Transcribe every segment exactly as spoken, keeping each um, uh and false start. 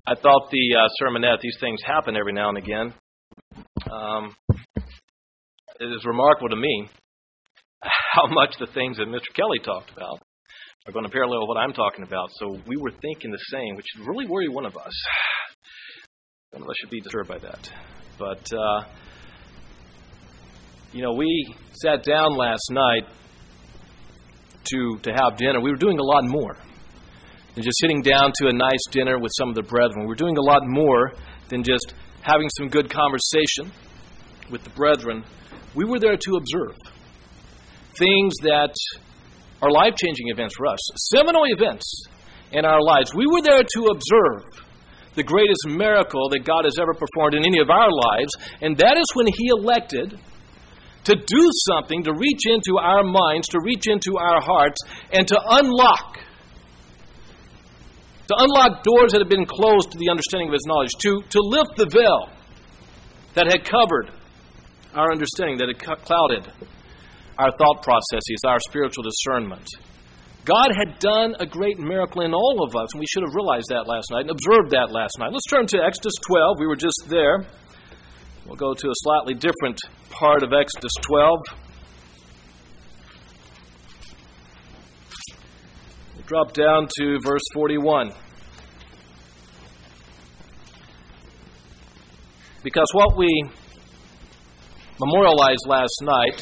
I thought the uh, sermonette, these things happen every now and again. Um, it is remarkable to me how much the things that Mister Kelly talked about are going to parallel what I'm talking about. So we were thinking the same, which should really worry one of us. None of us should be disturbed by that. But, uh, you know, we sat down last night to to have dinner. We were doing a lot more than just sitting down to a nice dinner with some of the brethren. We were doing a lot more than just having some good conversation with the brethren. We were there to observe things that are life-changing events for us, seminal events in our lives. We were there to observe the greatest miracle that God has ever performed in any of our lives, and that is when He elected to do something, to reach into our minds, to reach into our hearts, and to unlock To unlock doors that had been closed to the understanding of His knowledge. To, to lift the veil that had covered our understanding, that had clouded our thought processes, our spiritual discernment. God had done a great miracle in all of us, and we should have realized that last night and observed that last night. Let's turn to Exodus twelve. We were just there. We'll go to a slightly different part of Exodus twelve. Drop down to verse forty-one. Because what we memorialized last night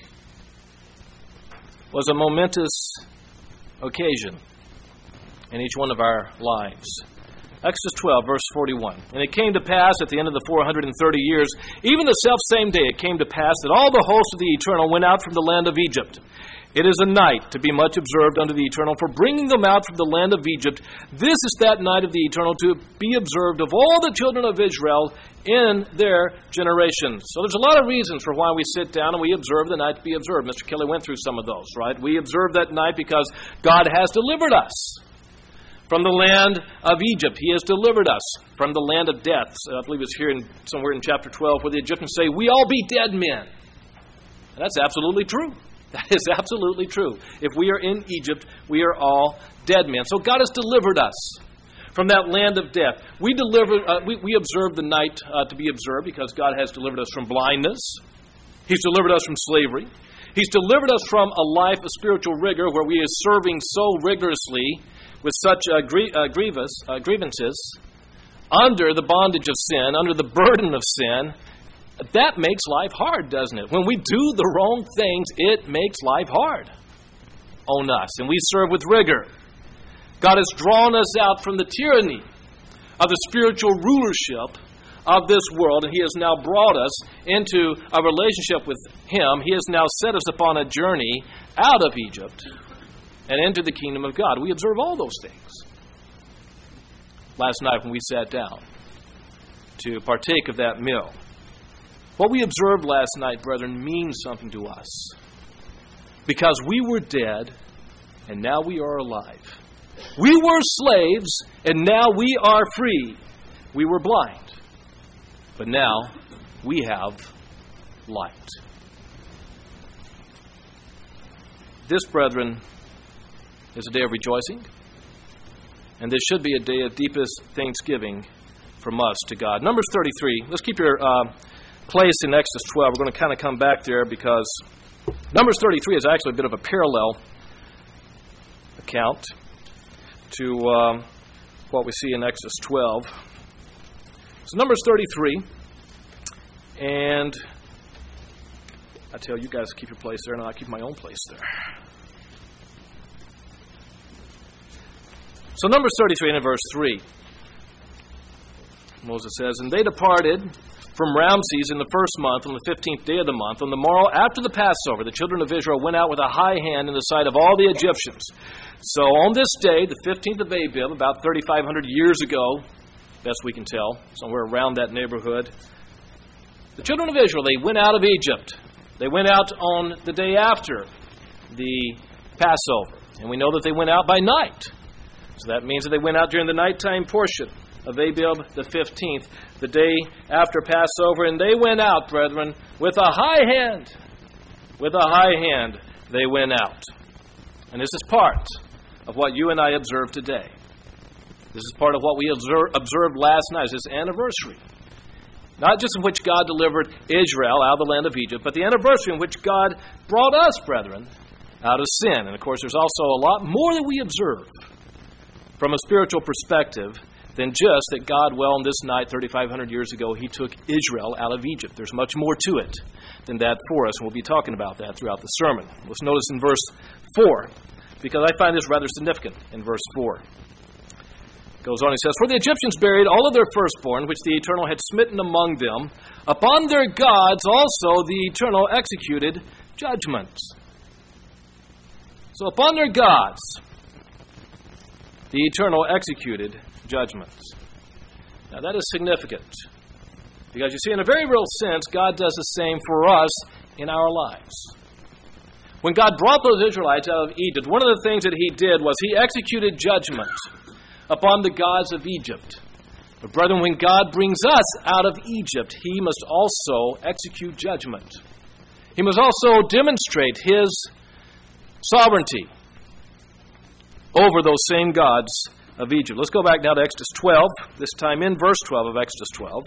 was a momentous occasion in each one of our lives. Exodus twelve, verse forty-one. And it came to pass at the end of the four hundred thirty years, even the selfsame day it came to pass, that all the hosts of the Eternal went out from the land of Egypt. It is a night to be much observed unto the Eternal, for bringing them out from the land of Egypt. This is that night of the Eternal to be observed of all the children of Israel in their generations. So there's a lot of reasons for why we sit down and we observe the night to be observed. Mister Kelly went through some of those, right? We observe that night because God has delivered us from the land of Egypt. He has delivered us from the land of death. So I believe it's here in, somewhere in chapter twelve where the Egyptians say, "We all be dead men." And that's absolutely true. That is absolutely true. If we are in Egypt, we are all dead men. So God has delivered us from that land of death. We deliver, uh, we, we observe the night uh, to be observed because God has delivered us from blindness. He's delivered us from slavery. He's delivered us from a life of spiritual rigor where we are serving so rigorously with such uh, grie- uh, grievous uh, grievances under the bondage of sin, under the burden of sin. That makes life hard, doesn't it? When we do the wrong things, it makes life hard on us. And we serve with rigor. God has drawn us out from the tyranny of the spiritual rulership of this world, and He has now brought us into a relationship with Him. He has now set us upon a journey out of Egypt and into the kingdom of God. We observe all those things. Last night when we sat down to partake of that meal, what we observed last night, brethren, means something to us. Because we were dead, and now we are alive. We were slaves, and now we are free. We were blind, but now we have light. This, brethren, is a day of rejoicing, and this should be a day of deepest thanksgiving from us to God. Numbers thirty-three. Let's keep your Uh, place in Exodus twelve. We're going to kind of come back there because Numbers thirty-three is actually a bit of a parallel account to um, what we see in Exodus twelve. So Numbers thirty-three, and I tell you guys to keep your place there, and I keep my own place there. So Numbers thirty-three and in verse three, Moses says, "And they departed from Ramses in the first month, on the fifteenth day of the month, on the morrow after the Passover, the children of Israel went out with a high hand in the sight of all the Egyptians." So on this day, the fifteenth of Abib, about thirty-five hundred years ago, best we can tell, somewhere around that neighborhood, the children of Israel, they went out of Egypt. They went out on the day after the Passover. And we know that they went out by night. So that means that they went out during the nighttime portion of Abib the fifteenth, the day after Passover, and they went out, brethren, with a high hand. With a high hand, they went out. And this is part of what you and I observe today. This is part of what we observed last night, this anniversary. Not just in which God delivered Israel out of the land of Egypt, but the anniversary in which God brought us, brethren, out of sin. And of course, there's also a lot more that we observe from a spiritual perspective than just that God, well, on this night, thirty-five hundred years ago, He took Israel out of Egypt. There's much more to it than that for us, and we'll be talking about that throughout the sermon. Let's notice in verse four, because I find this rather significant in verse four. It goes on, he says, "For the Egyptians buried all of their firstborn, which the Eternal had smitten among them. Upon their gods also the Eternal executed judgments." So upon their gods, the Eternal executed judgments. Now that is significant, because you see, in a very real sense, God does the same for us in our lives. When God brought those Israelites out of Egypt, one of the things that He did was He executed judgment upon the gods of Egypt. But brethren, when God brings us out of Egypt, He must also execute judgment. He must also demonstrate His sovereignty over those same gods of Egypt. Let's go back now to Exodus twelve, this time in verse twelve of Exodus twelve.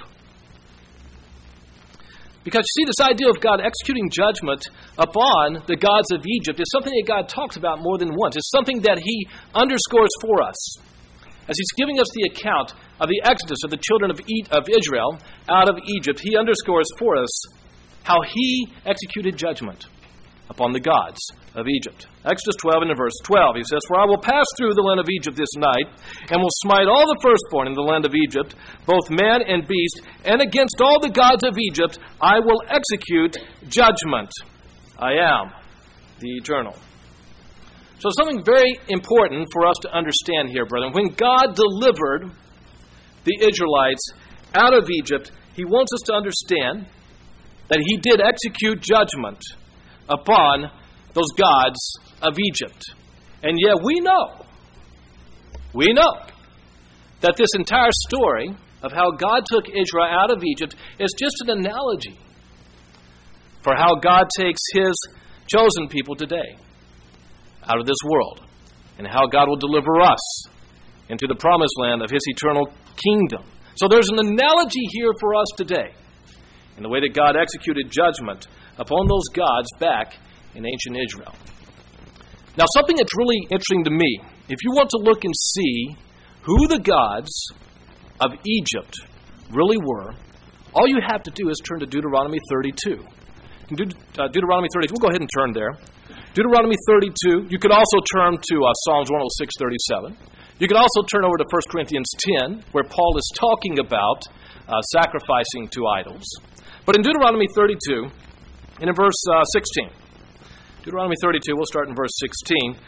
Because you see, this idea of God executing judgment upon the gods of Egypt is something that God talks about more than once. It's something that He underscores for us. As He's giving us the account of the exodus of the children of Israel out of Egypt, He underscores for us how He executed judgment upon the gods of Egypt. Exodus twelve and in verse twelve, He says, "For I will pass through the land of Egypt this night, and will smite all the firstborn in the land of Egypt, both man and beast, and against all the gods of Egypt I will execute judgment. I am the Eternal." So something very important for us to understand here, brethren. When God delivered the Israelites out of Egypt, He wants us to understand that He did execute judgment upon those gods of Egypt. And yet we know, we know that this entire story of how God took Israel out of Egypt is just an analogy for how God takes His chosen people today out of this world, and how God will deliver us into the promised land of His eternal kingdom. So there's an analogy here for us today in the way that God executed judgment upon those gods back in ancient Israel. Now, something that's really interesting to me, if you want to look and see who the gods of Egypt really were, all you have to do is turn to Deuteronomy thirty-two. De- uh, Deuteronomy thirty-two, we'll go ahead and turn there. Deuteronomy thirty-two, you could also turn to uh, Psalms one oh six, thirty-seven. You could also turn over to First Corinthians ten, where Paul is talking about uh, sacrificing to idols. But in Deuteronomy thirty-two, and in verse uh, sixteen, Deuteronomy thirty-two, we'll start in verse sixteen.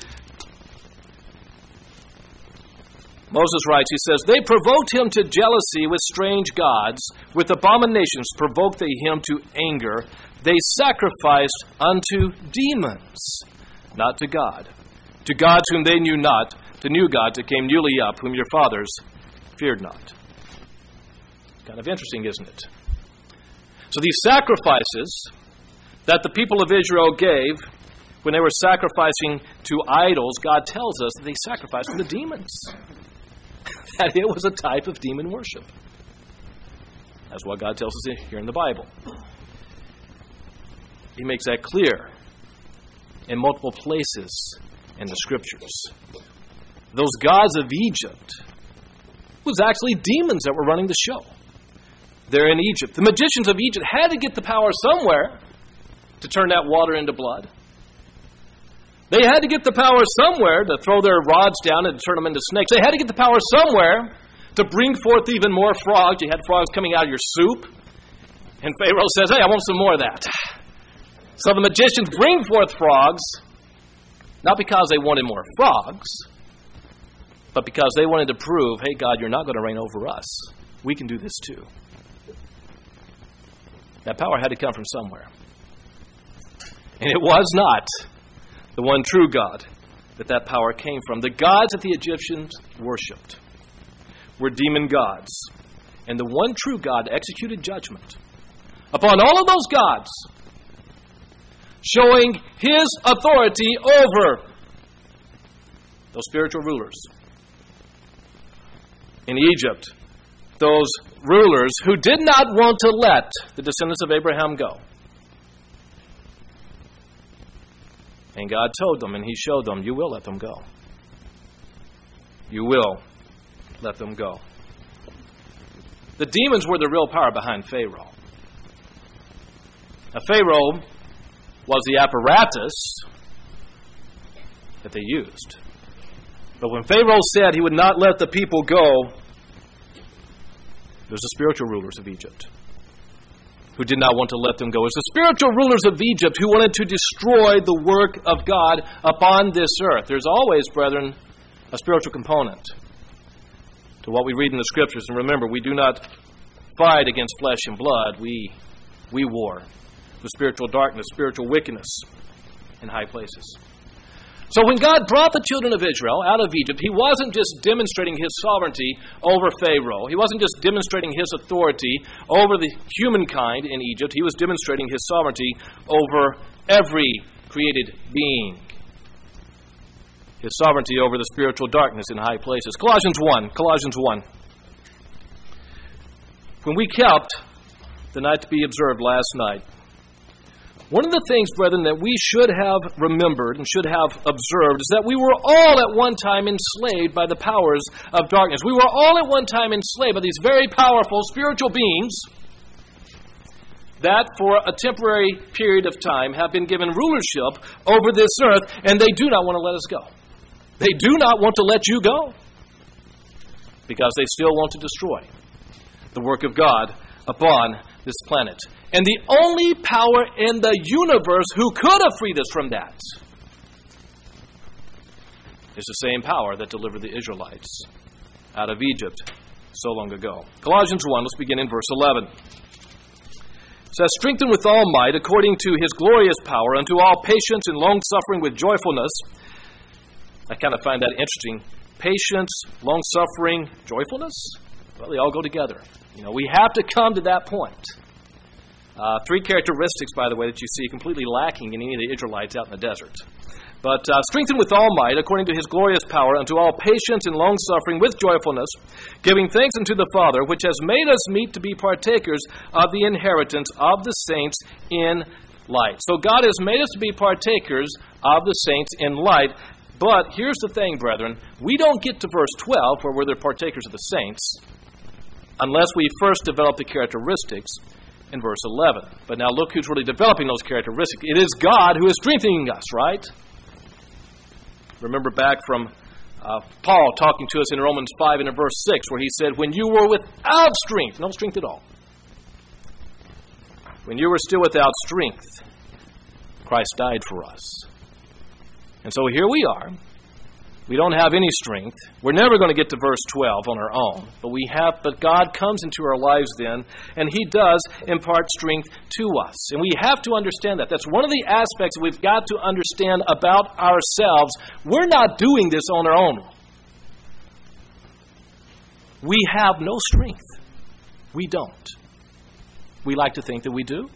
Moses writes, he says, "They provoked him to jealousy with strange gods. With abominations provoked they him to anger. They sacrificed unto demons, not to God. To gods whom they knew not, to new gods that came newly up, whom your fathers feared not." Kind of interesting, isn't it? So these sacrifices that the people of Israel gave when they were sacrificing to idols, God tells us that they sacrificed to the demons. That it was a type of demon worship. That's what God tells us here in the Bible. He makes that clear in multiple places in the Scriptures. Those gods of Egypt was actually demons that were running the show there in Egypt. The magicians of Egypt had to get the power somewhere to turn that water into blood. They had to get the power somewhere to throw their rods down and turn them into snakes. They had to get the power somewhere to bring forth even more frogs. You had frogs coming out of your soup. And Pharaoh says, "Hey, I want some more of that." So the magicians bring forth frogs, not because they wanted more frogs, but because they wanted to prove, hey, God, you're not going to reign over us. We can do this too. That power had to come from somewhere. And it was not the one true God that that power came from. The gods that the Egyptians worshipped were demon gods. And the one true God executed judgment upon all of those gods, showing His authority over those spiritual rulers. in Egypt, those rulers who did not want to let the descendants of Abraham go. And God told them, and He showed them, you will let them go. You will let them go. The demons were the real power behind Pharaoh. Now, Pharaoh was the apparatus that they used. But when Pharaoh said he would not let the people go, there's the spiritual rulers of Egypt who did not want to let them go. It's the spiritual rulers of Egypt who wanted to destroy the work of God upon this earth. There's always, brethren, a spiritual component to what we read in the Scriptures. And remember, we do not fight against flesh and blood. We, we war with spiritual darkness, spiritual wickedness in high places. So when God brought the children of Israel out of Egypt, He wasn't just demonstrating His sovereignty over Pharaoh. He wasn't just demonstrating His authority over the humankind in Egypt. He was demonstrating His sovereignty over every created being. His sovereignty over the spiritual darkness in high places. Colossians one. Colossians one. When we kept the night to be observed last night, one of the things, brethren, that we should have remembered and should have observed is that we were all at one time enslaved by the powers of darkness. We were all at one time enslaved by these very powerful spiritual beings that for a temporary period of time have been given rulership over this earth, and they do not want to let us go. They do not want to let you go because they still want to destroy the work of God upon this planet. And the only power in the universe who could have freed us from that is the same power that delivered the Israelites out of Egypt so long ago. Colossians one, let's begin in verse eleven. It says, strengthened with all might according to His glorious power unto all patience and long-suffering with joyfulness. I kind of find that interesting. Patience, long-suffering, joyfulness? Well, they all go together. You know, we have to come to that point. Uh, three characteristics, by the way, that you see completely lacking in any of the Israelites out in the desert. But uh, strengthened with all might, according to His glorious power, unto all patience and long-suffering with joyfulness, giving thanks unto the Father, which has made us meet to be partakers of the inheritance of the saints in light. So God has made us to be partakers of the saints in light. But here's the thing, brethren. We don't get to verse twelve, where we're the partakers of the saints, unless we first develop the characteristics in verse eleven. But now look who's really developing those characteristics. It is God who is strengthening us, right? Remember back from uh, Paul talking to us in Romans five and in verse six, where he said, when you were without strength, no strength at all, when you were still without strength, Christ died for us. And so here we are. We don't have any strength. We're never going to get to verse twelve on our own. But we have. But God comes into our lives then, and He does impart strength to us. And we have to understand that. That's one of the aspects that we've got to understand about ourselves. We're not doing this on our own. We have no strength. We don't. We like to think that we do.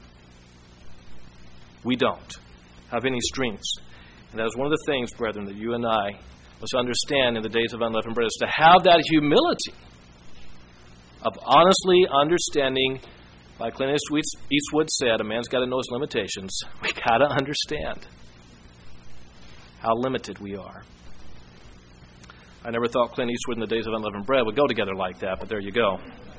We don't have any strengths. And that is one of the things, brethren, that you and I must understand in the days of unleavened bread, is to have that humility of honestly understanding, like Clint Eastwood said, a man's got to know his limitations. We got to understand how limited we are. I never thought Clint Eastwood in the days of unleavened bread would go together like that, but there you go.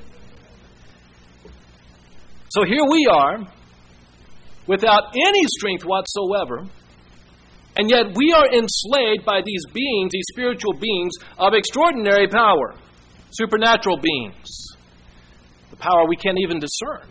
So here we are, without any strength whatsoever, and yet we are enslaved by these beings, these spiritual beings of extraordinary power, supernatural beings, the power we can't even discern.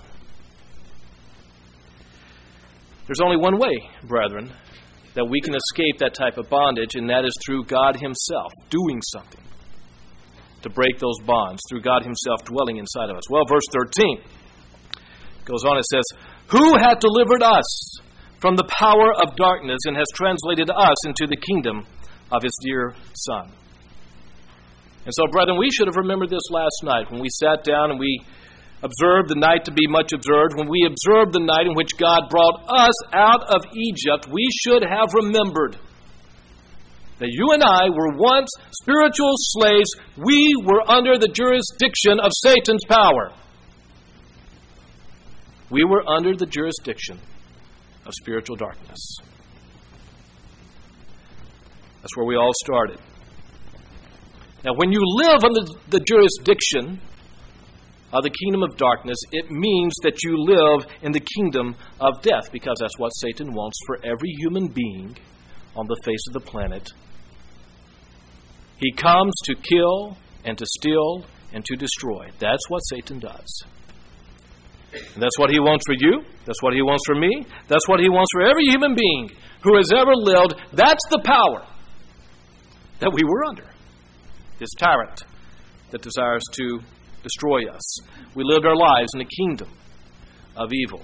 There's only one way, brethren, that we can escape that type of bondage, and that is through God Himself doing something to break those bonds, through God Himself dwelling inside of us. Well, verse thirteen goes on, it says, who hath delivered us from the power of darkness and has translated us into the kingdom of His dear Son. And so, brethren, we should have remembered this last night when we sat down and we observed the night to be much observed. When we observed the night in which God brought us out of Egypt, we should have remembered that you and I were once spiritual slaves. We were under the jurisdiction of Satan's power. We were under the jurisdiction of spiritual darkness. That's where we all started. Now, when you live under the jurisdiction of the kingdom of darkness, it means that you live in the kingdom of death, because that's what Satan wants for every human being on the face of the planet. He comes to kill and to steal and to destroy. That's what Satan does. And that's what he wants for you. That's what he wants for me. That's what he wants for every human being who has ever lived. That's the power that we were under. This tyrant that desires to destroy us. We lived our lives in a kingdom of evil.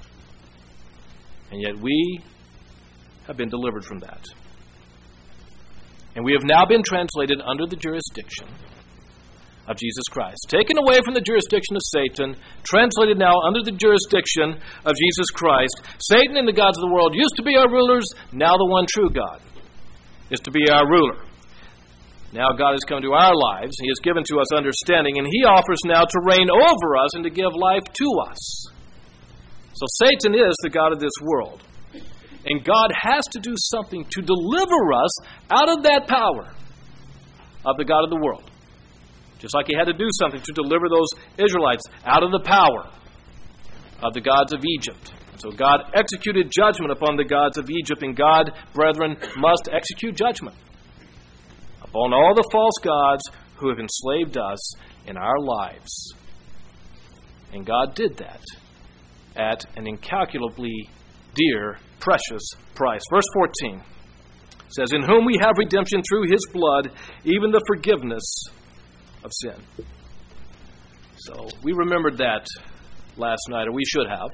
And yet we have been delivered from that. And we have now been translated under the jurisdiction of Jesus Christ. Taken away from the jurisdiction of Satan, translated now under the jurisdiction of Jesus Christ. Satan and the gods of the world used to be our rulers. Now the one true God is to be our ruler. Now God has come to our lives. He has given to us understanding, and He offers now to reign over us and to give life to us. So Satan is the god of this world. And God has to do something to deliver us out of that power of the god of the world. Just like He had to do something to deliver those Israelites out of the power of the gods of Egypt. And so God executed judgment upon the gods of Egypt, and God, brethren, must execute judgment upon all the false gods who have enslaved us in our lives. And God did that at an incalculably dear, precious price. Verse fourteen says, "In whom we have redemption through His blood, even the forgiveness of sin." So we remembered that last night, or we should have.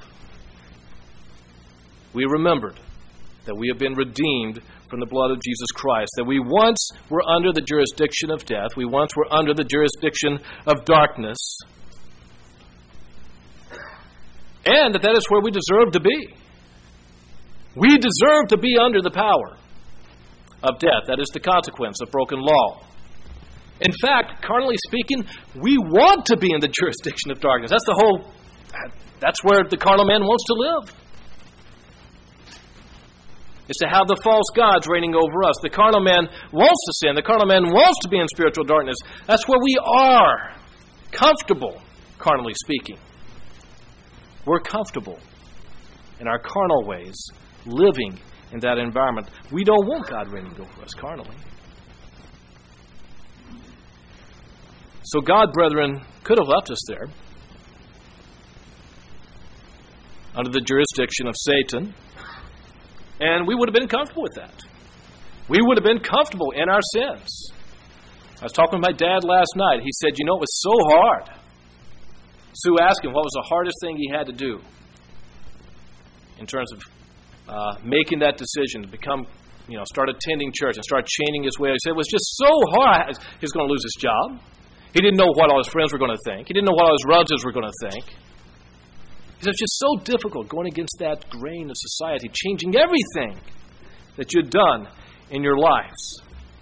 We remembered that we have been redeemed from the blood of Jesus Christ, that we once were under the jurisdiction of death, we once were under the jurisdiction of darkness, and that that is where we deserve to be. We deserve to be under the power of death. That is the consequence of broken law. In fact, carnally speaking, we want to be in the jurisdiction of darkness. That's the whole, that's where the carnal man wants to live. Is to have the false gods reigning over us. The carnal man wants to sin. The carnal man wants to be in spiritual darkness. That's where we are comfortable, carnally speaking. We're comfortable in our carnal ways, living in that environment. We don't want God reigning over us carnally. So God, brethren, could have left us there under the jurisdiction of Satan, and we would have been comfortable with that. We would have been comfortable in our sins. I was talking with my dad last night. He said, you know, it was so hard. Sue asked him what was the hardest thing he had to do in terms of uh, making that decision to become, you know, start attending church and start changing his way. He said it was just so hard. He was going to lose his job. He didn't know what all his friends were going to think. He didn't know what all his relatives were going to think. He said it's just so difficult going against that grain of society, changing everything that you've done in your lives.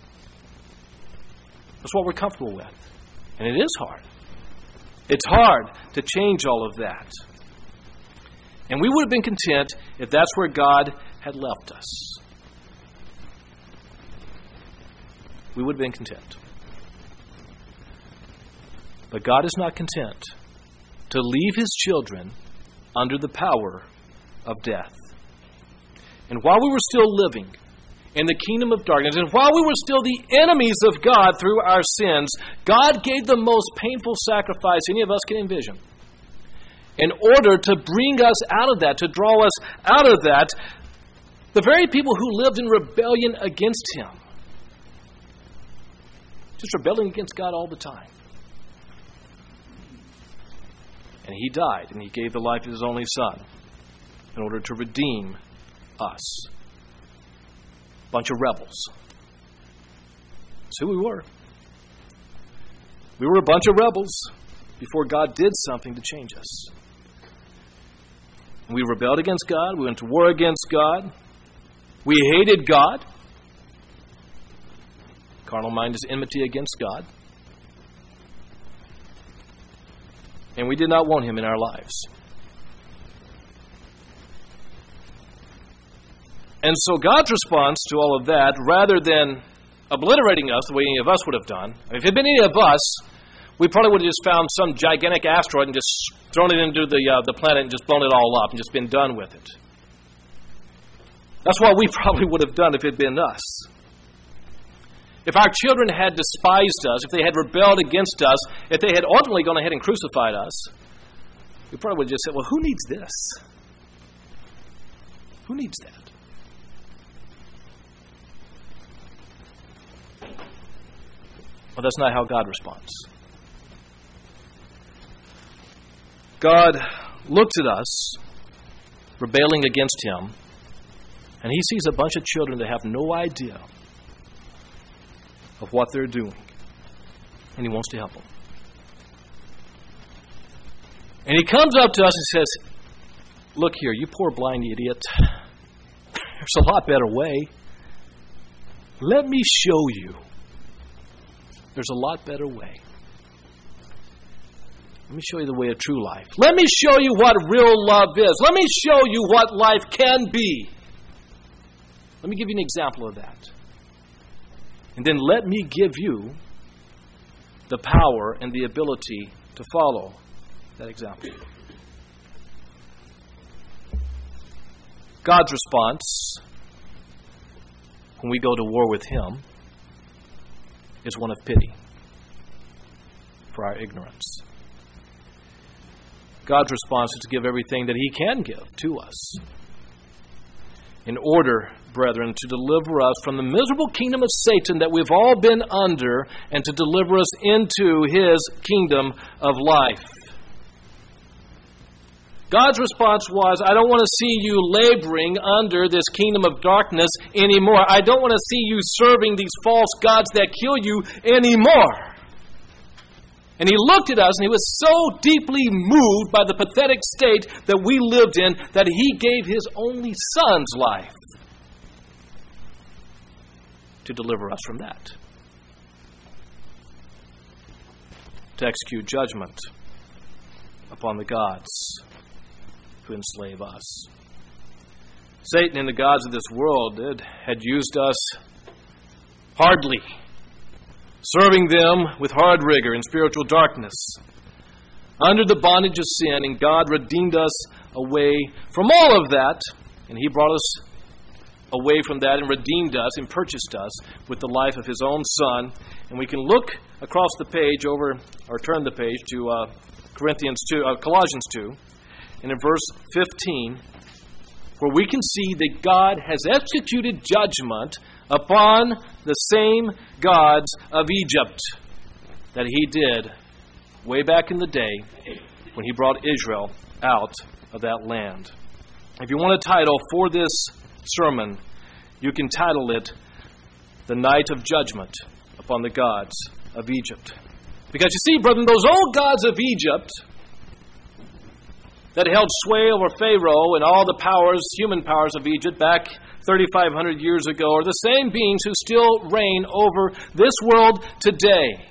That's what we're comfortable with. And it is hard. It's hard to change all of that. And we would have been content if that's where God had left us. We would have been content. But God is not content to leave His children under the power of death. And while we were still living in the kingdom of darkness, and while we were still the enemies of God through our sins, God gave the most painful sacrifice any of us can envision. In order to bring us out of that, to draw us out of that, the very people who lived in rebellion against Him, just rebelling against God all the time. And He died, and He gave the life of His only Son in order to redeem us. A bunch of rebels. That's who we were. We were a bunch of rebels before God did something to change us. We rebelled against God. We went to war against God. We hated God. Carnal mind is enmity against God. And we did not want him in our lives. And so God's response to all of that, rather than obliterating us the way any of us would have done, if it had been any of us, we probably would have just found some gigantic asteroid and just thrown it into the, uh, the planet and just blown it all up and just been done with it. That's what we probably would have done if it had been us. If our children had despised us, if they had rebelled against us, if they had ultimately gone ahead and crucified us, we probably would have just said, well, who needs this? Who needs that? Well, that's not how God responds. God looks at us, rebelling against him, and he sees a bunch of children that have no idea of what they're doing. And he wants to help them. And he comes up to us and says, look here, you poor blind idiot. There's a lot better way. Let me show you. There's a lot better way. Let me show you the way of true life. Let me show you what real love is. Let me show you what life can be. Let me give you an example of that. And then let me give you the power and the ability to follow that example. God's response when we go to war with him is one of pity for our ignorance. God's response is to give everything that he can give to us in order, brethren, to deliver us from the miserable kingdom of Satan that we've all been under and to deliver us into his kingdom of life. God's response was, I don't want to see you laboring under this kingdom of darkness anymore. I don't want to see you serving these false gods that kill you anymore. And he looked at us and he was so deeply moved by the pathetic state that we lived in that he gave his only son's life to deliver us from that. To execute judgment upon the gods who enslave us. Satan and the gods of this world did, had used us hardly, serving them with hard rigor in spiritual darkness, under the bondage of sin, and God redeemed us away from all of that, and he brought us away from that and redeemed us and purchased us with the life of his own Son. And we can look across the page over, or turn the page to uh, Corinthians two, uh, Colossians two, and in verse fifteen, where we can see that God has executed judgment upon the same gods of Egypt that he did way back in the day when he brought Israel out of that land. If you want a title for this sermon, you can title it The Night of Judgment upon the Gods of Egypt. Because you see, brethren, those old gods of Egypt that held sway over Pharaoh and all the powers, human powers of Egypt back thirty-five hundred years ago, are the same beings who still reign over this world today.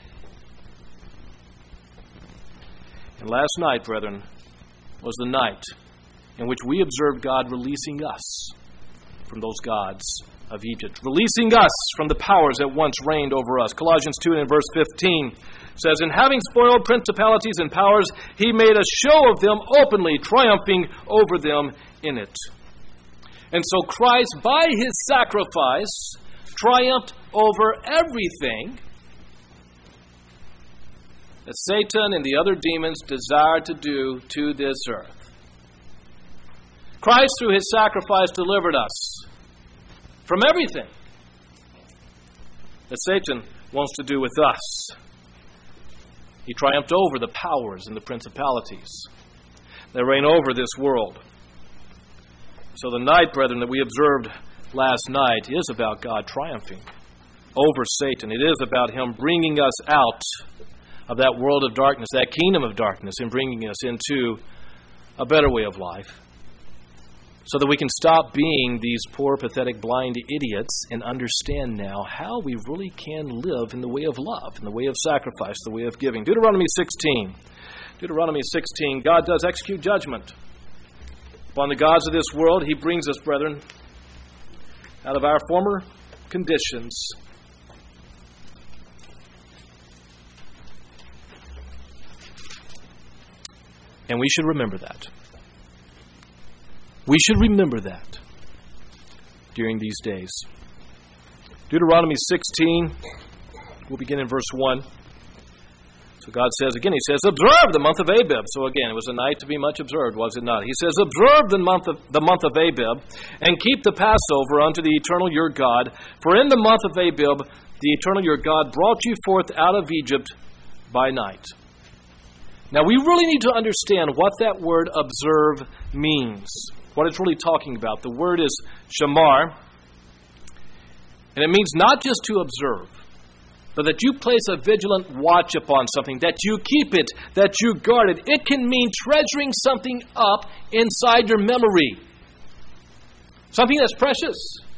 And last night, brethren, was the night in which we observed God releasing us from those gods of Egypt, releasing us from the powers that once reigned over us. Colossians two and in verse fifteen says, "And having spoiled principalities and powers, he made a show of them openly, triumphing over them in it." And so Christ, by his sacrifice, triumphed over everything that Satan and the other demons desired to do to this earth. Christ, through his sacrifice, delivered us from everything that Satan wants to do with us. He triumphed over the powers and the principalities that reign over this world. So the night, brethren, that we observed last night is about God triumphing over Satan. It is about him bringing us out of that world of darkness, that kingdom of darkness, and bringing us into a better way of life. so that we can stop being these poor, pathetic, blind idiots and understand now how we really can live in the way of love, in the way of sacrifice, the way of giving. Deuteronomy sixteen. Deuteronomy sixteen, God does execute judgment upon the gods of this world. He brings us, brethren, out of our former conditions. And we should remember that. We should remember that during these days. Deuteronomy sixteen, we'll begin in verse one. So God says, again, He says, observe the month of Abib. So again, it was a night to be much observed, was it not? He says, observe the month of the month of Abib, and keep the Passover unto the eternal your God. For in the month of Abib, the eternal your God brought you forth out of Egypt by night. Now, we really need to understand what that word observe means, what it's really talking about. The word is shamar, and it means not just to observe, but that you place a vigilant watch upon something, that you keep it, that you guard it. It can mean treasuring something up inside your memory, something that's precious.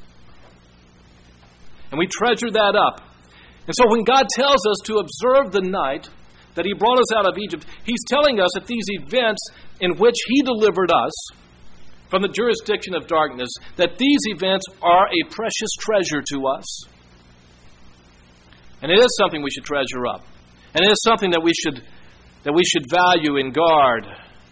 And we treasure that up. And so when God tells us to observe the night that He brought us out of Egypt, He's telling us that these events in which He delivered us from the jurisdiction of darkness, that these events are a precious treasure to us. And it is something we should treasure up. And it is something that we should that we should value and guard.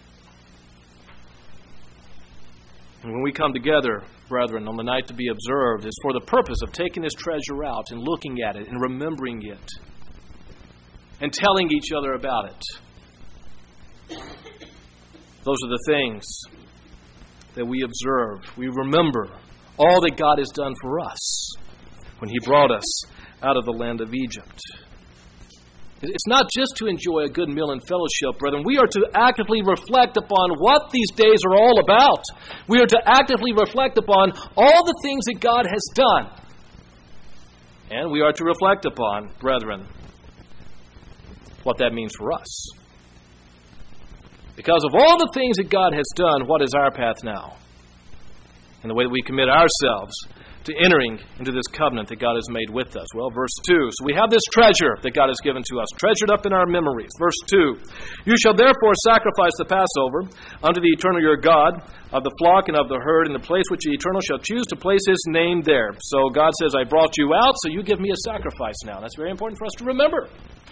And when we come together, brethren, on the night to be observed, is for the purpose of taking this treasure out and looking at it and remembering it and telling each other about it. Those are the things that we observe. We remember all that God has done for us when He brought us out of the land of Egypt. It's not just to enjoy a good meal and fellowship, brethren. We are to actively reflect upon what these days are all about. We are to actively reflect upon all the things that God has done. And we are to reflect upon, brethren, what that means for us. Because of all the things that God has done, what is our path now? And the way that we commit ourselves to entering into this covenant that God has made with us. Well, verse two. So we have this treasure that God has given to us, treasured up in our memories. Verse two. You shall therefore sacrifice the Passover unto the eternal your God of the flock and of the herd in the place which the eternal shall choose to place His name there. So God says, I brought you out, so you give me a sacrifice now. That's very important for us to remember.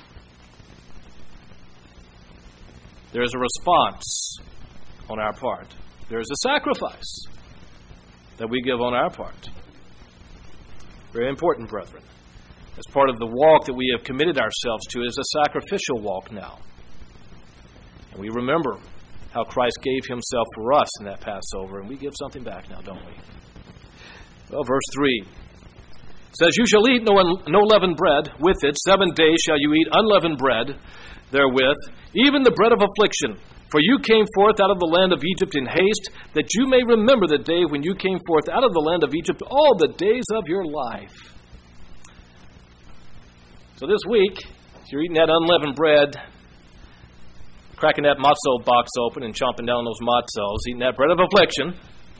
There is a response on our part. There is a sacrifice that we give on our part. Very important, brethren. As part of the walk that we have committed ourselves to is a sacrificial walk now. And we remember how Christ gave Himself for us in that Passover, and we give something back now, don't we? Well, verse three says, You shall eat no, no leavened bread with it. Seven days shall you eat unleavened bread therewith, even the bread of affliction. For you came forth out of the land of Egypt in haste, that you may remember the day when you came forth out of the land of Egypt all the days of your life. So this week, as you're eating that unleavened bread, cracking that matzo box open and chomping down those matzos, eating that bread of affliction,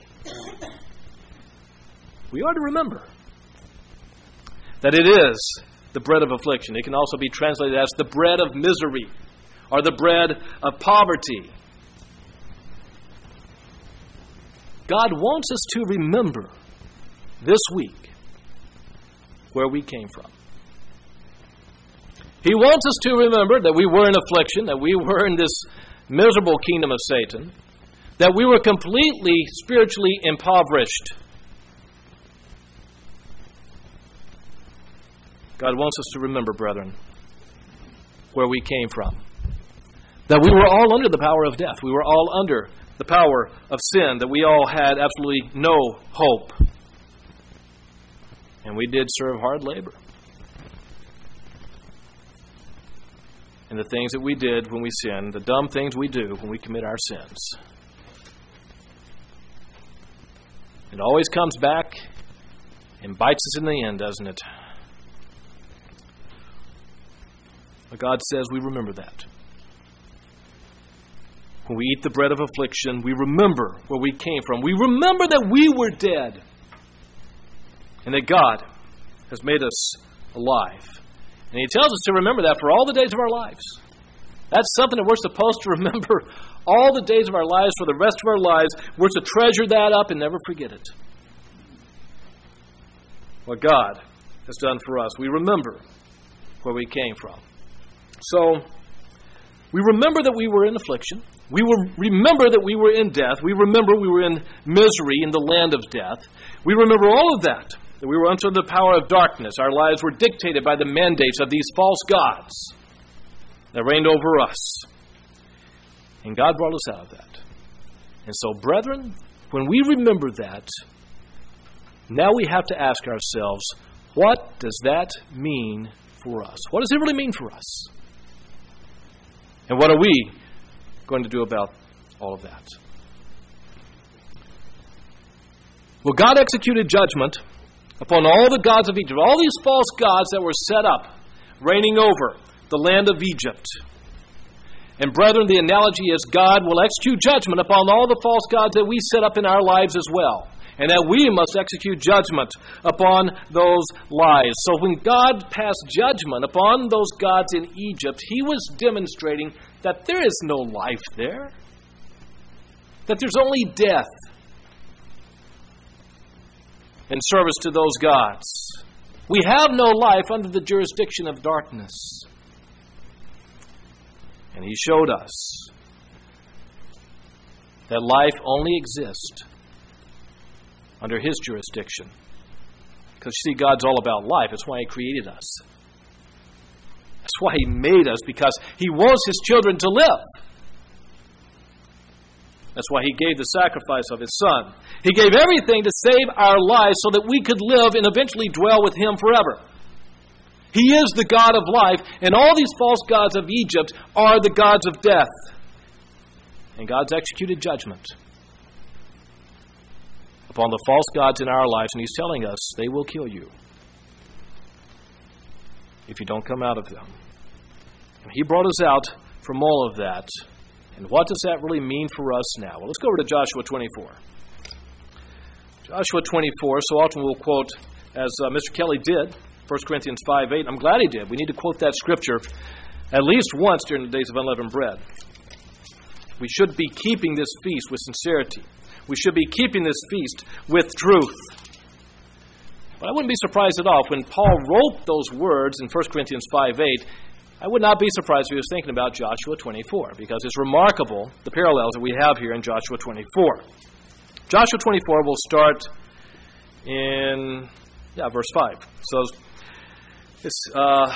we are to remember that it is the bread of affliction. It can also be translated as the bread of misery, or the bread of poverty. God wants us to remember this week where we came from. He wants us to remember that we were in affliction, that we were in this miserable kingdom of Satan, that we were completely spiritually impoverished. God wants us to remember, brethren, where we came from. That we were all under the power of death. We were all under the power of sin. That we all had absolutely no hope. And we did serve hard labor. And the things that we did when we sinned, the dumb things we do when we commit our sins. It always comes back and bites us in the end, doesn't it? But God says we remember that. When we eat the bread of affliction, we remember where we came from. We remember that we were dead and that God has made us alive. And He tells us to remember that for all the days of our lives. That's something that we're supposed to remember all the days of our lives, for the rest of our lives. We're to treasure that up and never forget it. What God has done for us. We remember where we came from. So, we remember that we were in affliction. We will remember that we were in death. We remember we were in misery in the land of death. We remember all of that, that we were under the power of darkness. Our lives were dictated by the mandates of these false gods that reigned over us. And God brought us out of that. And so, brethren, when we remember that, now we have to ask ourselves, what does that mean for us? What does it really mean for us? And what are we going to do about all of that? Well, God executed judgment upon all the gods of Egypt, all these false gods that were set up, reigning over the land of Egypt. And brethren, the analogy is God will execute judgment upon all the false gods that we set up in our lives as well. And that we must execute judgment upon those lies. So when God passed judgment upon those gods in Egypt, He was demonstrating that there is no life there. That there's only death in service to those gods. We have no life under the jurisdiction of darkness. And He showed us that life only exists under His jurisdiction. Because you see, God's all about life. That's why He created us. That's why He made us, because He wants His children to live. That's why He gave the sacrifice of His Son. He gave everything to save our lives so that we could live and eventually dwell with Him forever. He is the God of life, and all these false gods of Egypt are the gods of death. And God's executed judgment upon the false gods in our lives, and He's telling us they will kill you if you don't come out of them. And He brought us out from all of that. And what does that really mean for us now? Well, let's go over to Joshua twenty-four. Joshua twenty-four, so often we'll quote, as uh, Mister Kelly did, First Corinthians five eight. I'm glad he did. We need to quote that scripture at least once during the days of unleavened bread. We should be keeping this feast with sincerity. We should be keeping this feast with truth. But I wouldn't be surprised at all if when Paul wrote those words in First Corinthians five eight, I would not be surprised if he was thinking about Joshua twenty-four, because it's remarkable the parallels that we have here in Joshua twenty-four. Joshua twenty-four will start in yeah, verse five. So it's uh,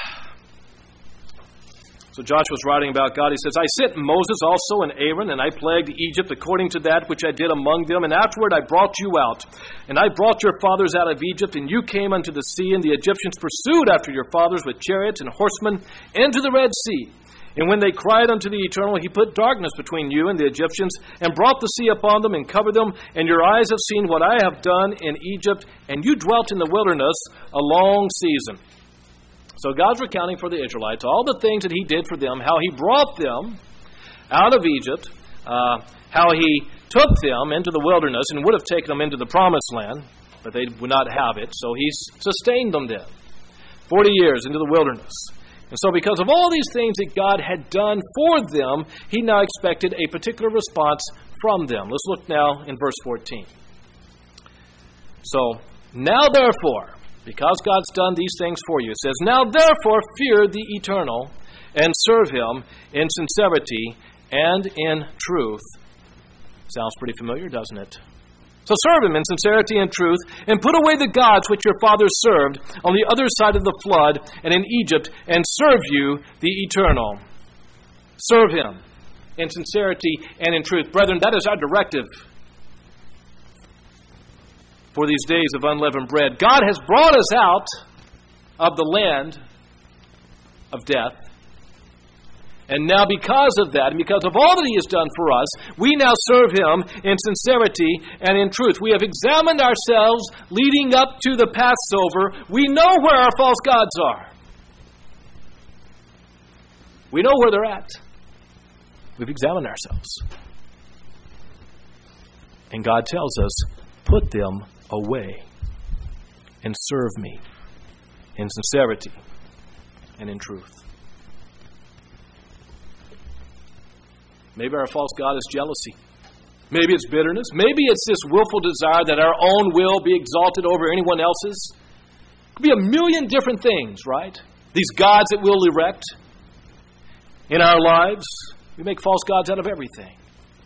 so Joshua's writing about God. He says, I sent Moses also and Aaron, and I plagued Egypt according to that which I did among them. And afterward I brought you out. And I brought your fathers out of Egypt, and you came unto the sea, and the Egyptians pursued after your fathers with chariots and horsemen into the Red Sea. And when they cried unto the Eternal, He put darkness between you and the Egyptians, and brought the sea upon them, and covered them. And your eyes have seen what I have done in Egypt, and you dwelt in the wilderness a long season. So God's recounting for the Israelites all the things that He did for them, how He brought them out of Egypt, uh, how He took them into the wilderness and would have taken them into the promised land, but they would not have it. So He sustained them then, forty years into the wilderness. And so because of all these things that God had done for them, He now expected a particular response from them. Let's look now in verse fourteen. So, now therefore, because God's done these things for you, it says, now therefore fear the Eternal, and serve Him in sincerity and in truth. Sounds pretty familiar, doesn't it? So serve Him in sincerity and truth, and put away the gods which your fathers served on the other side of the flood and in Egypt, and serve you the Eternal. Serve Him in sincerity and in truth. Brethren, that is our directive for these days of unleavened bread. God has brought us out of the land of death. And now because of that, and because of all that He has done for us, we now serve Him in sincerity and in truth. We have examined ourselves leading up to the Passover. We know where our false gods are. We know where they're at. We've examined ourselves. And God tells us, put them away and serve me in sincerity and in truth. Maybe our false god is jealousy. Maybe it's bitterness. Maybe it's this willful desire that our own will be exalted over anyone else's. It could be a million different things, right? These gods that we'll erect in our lives. We make false gods out of everything.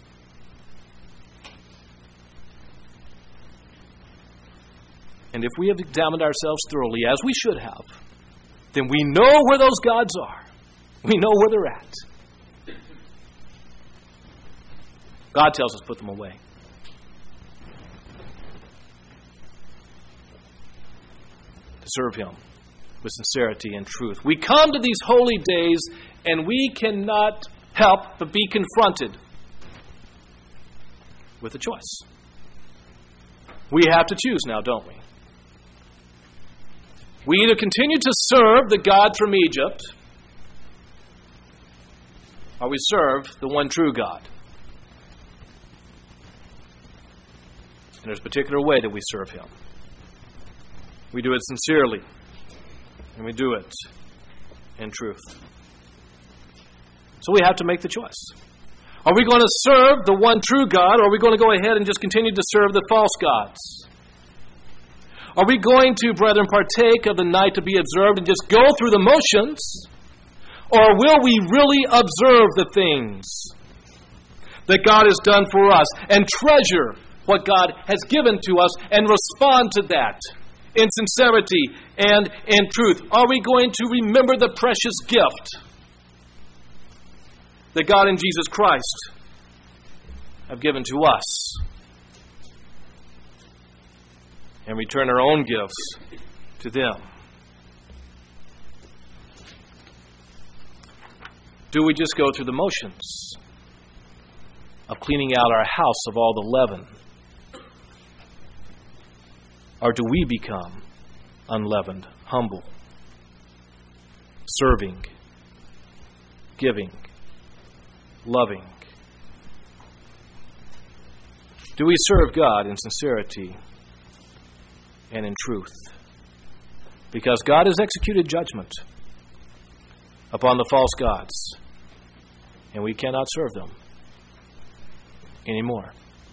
And if we have examined ourselves thoroughly, as we should have, then we know where those gods are. We know where they're at. God tells us, put them away. To serve Him with sincerity and truth. We come to these holy days and we cannot help but be confronted with a choice. We have to choose now, don't we? We either continue to serve the God from Egypt, or we serve the one true God. And there's a particular way that we serve Him. We do it sincerely, and we do it in truth. So we have to make the choice. Are we going to serve the one true God, or are we going to go ahead and just continue to serve the false gods? Are we going to, brethren, partake of the night to be observed and just go through the motions? Or will we really observe the things that God has done for us and treasure what God has given to us and respond to that in sincerity and in truth? Are we going to remember the precious gift that God and Jesus Christ have given to us and return our own gifts to them? Do we just go through the motions of cleaning out our house of all the leaven? Or do we become unleavened, humble, serving, giving, loving? Do we serve God in sincerity and in truth? Because God has executed judgment upon the false gods, and we cannot serve them anymore.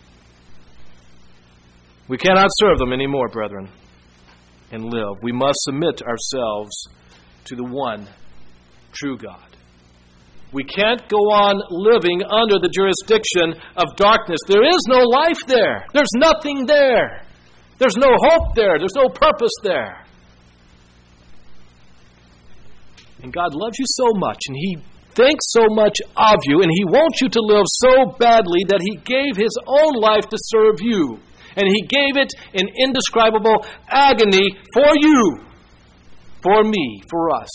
We cannot serve them anymore, brethren, and live. We must submit ourselves to the one true God. We can't go on living under the jurisdiction of darkness. There is no life there. There's nothing there. There's no hope there. There's no purpose there. And God loves you so much, and He thinks so much of you, and He wants you to live so badly that He gave His own life to serve you. And He gave it in indescribable agony for you, for me, for us,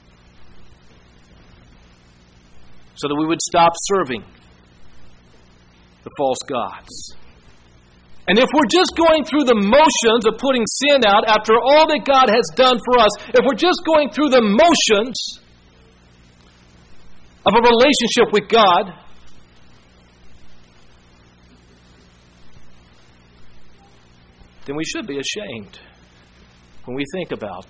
so that we would stop serving the false gods. And if we're just going through the motions of putting sin out after all that God has done for us, if we're just going through the motions of a relationship with God, then we should be ashamed when we think about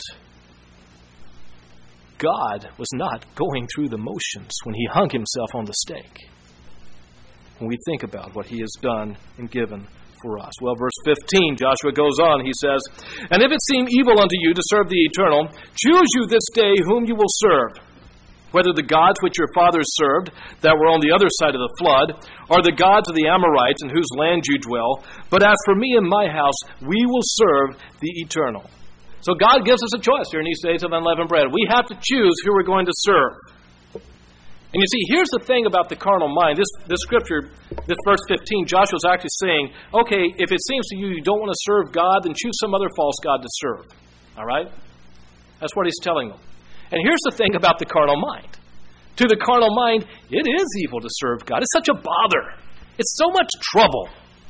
God was not going through the motions when He hung Himself on the stake. When we think about what He has done and given for us. Well, verse fifteen, Joshua goes on. He says, "And if it seem evil unto you to serve the Eternal, choose you this day whom you will serve, whether the gods which your fathers served that were on the other side of the flood, or the gods of the Amorites in whose land you dwell. But as for me and my house, we will serve the Eternal." So God gives us a choice here in these days of unleavened bread. We have to choose who we're going to serve. And you see, here's the thing about the carnal mind. This, this scripture, this verse fifteen, Joshua's actually saying, okay, if it seems to you you don't want to serve God, then choose some other false god to serve. All right? That's what he's telling them. And here's the thing about the carnal mind. To the carnal mind, it is evil to serve God. It's such a bother. It's so much trouble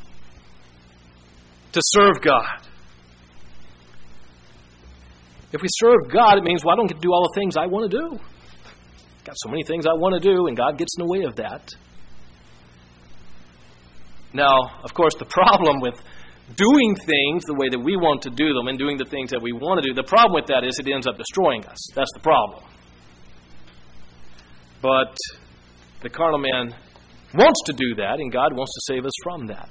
to serve God. If we serve God, it means, well, I don't get to do all the things I want to do. Got so many things I want to do, and God gets in the way of that. Now, of course, the problem with doing things the way that we want to do them and doing the things that we want to do, the problem with that is it ends up destroying us. That's the problem. But the carnal man wants to do that, and God wants to save us from that.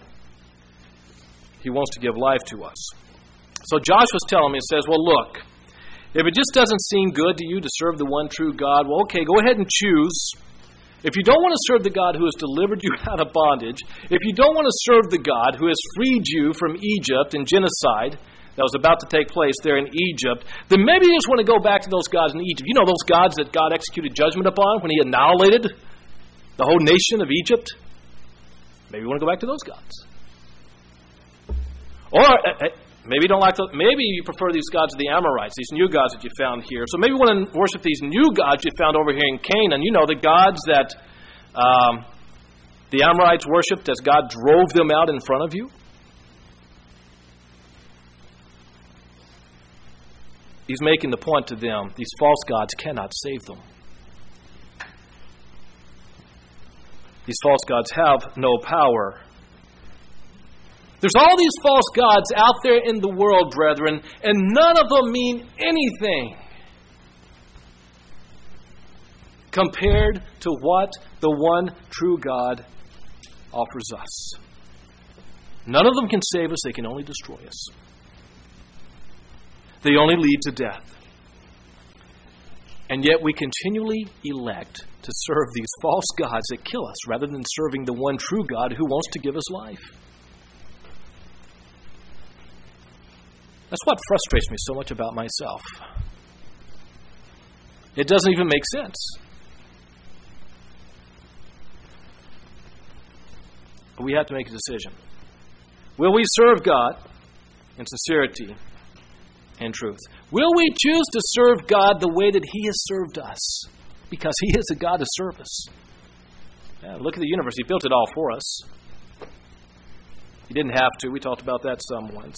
He wants to give life to us. So Joshua's telling me, it says, well, look, if it just doesn't seem good to you to serve the one true God, well, okay, go ahead and choose. If you don't want to serve the God who has delivered you out of bondage, if you don't want to serve the God who has freed you from Egypt and genocide that was about to take place there in Egypt, then maybe you just want to go back to those gods in Egypt. You know those gods that God executed judgment upon when he annihilated the whole nation of Egypt? Maybe you want to go back to those gods. Or uh, maybe you don't like the, maybe you prefer these gods of the Amorites, these new gods that you found here. So maybe you want to worship these new gods you found over here in Canaan. You know, the gods that um, the Amorites worshipped as God drove them out in front of you. He's making the point to them, these false gods cannot save them. These false gods have no power. There's all these false gods out there in the world, brethren, and none of them mean anything compared to what the one true God offers us. None of them can save us, they can only destroy us. They only lead to death. And yet we continually elect to serve these false gods that kill us rather than serving the one true God who wants to give us life. That's what frustrates me so much about myself. It doesn't even make sense. But we have to make a decision. Will we serve God in sincerity and truth? Will we choose to serve God the way that He has served us? Because He is a God of service. Yeah, look at the universe. He built it all for us. He didn't have to. We talked about that some once.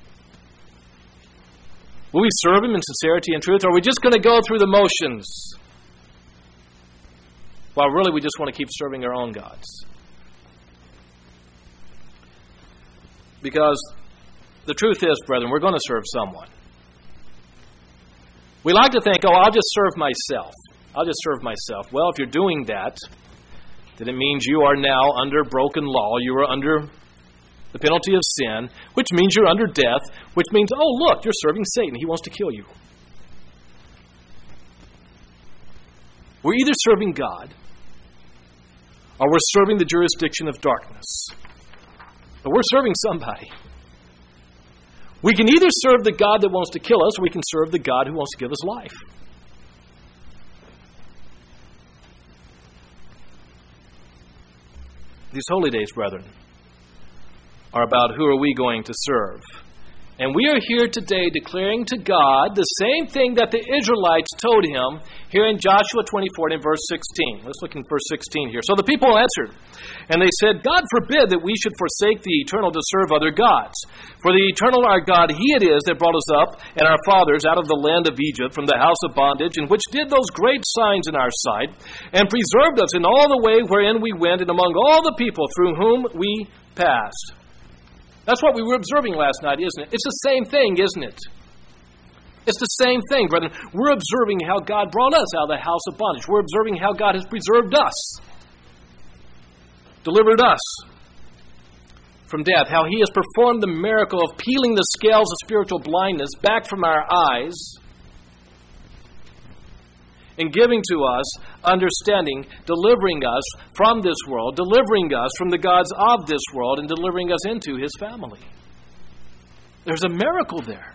Will we serve Him in sincerity and truth, or are we just going to go through the motions? While really we just want to keep serving our own gods. Because the truth is, brethren, we're going to serve someone. We like to think, oh, I'll just serve myself. I'll just serve myself. Well, if you're doing that, then it means you are now under broken law. You are under the penalty of sin, which means you're under death, which means, oh, look, you're serving Satan. He wants to kill you. We're either serving God or we're serving the jurisdiction of darkness. But we're serving somebody. We can either serve the God that wants to kill us, or we can serve the God who wants to give us life. These holy days, brethren, are about who are we going to serve. And we are here today declaring to God the same thing that the Israelites told Him here in Joshua twenty-four and in verse sixteen. Let's look in verse sixteen here. So the people answered, and they said, God forbid that we should forsake the eternal to serve other gods. For the eternal our God, He it is that brought us up and our fathers out of the land of Egypt from the house of bondage, and which did those great signs in our sight, and preserved us in all the way wherein we went, and among all the people through whom we passed. That's what we were observing last night, isn't it? It's the same thing, isn't it? It's the same thing, brethren. We're observing how God brought us out of the house of bondage. We're observing how God has preserved us, delivered us from death, how He has performed the miracle of peeling the scales of spiritual blindness back from our eyes and giving to us understanding, delivering us from this world, delivering us from the gods of this world, and delivering us into His family. There's a miracle there.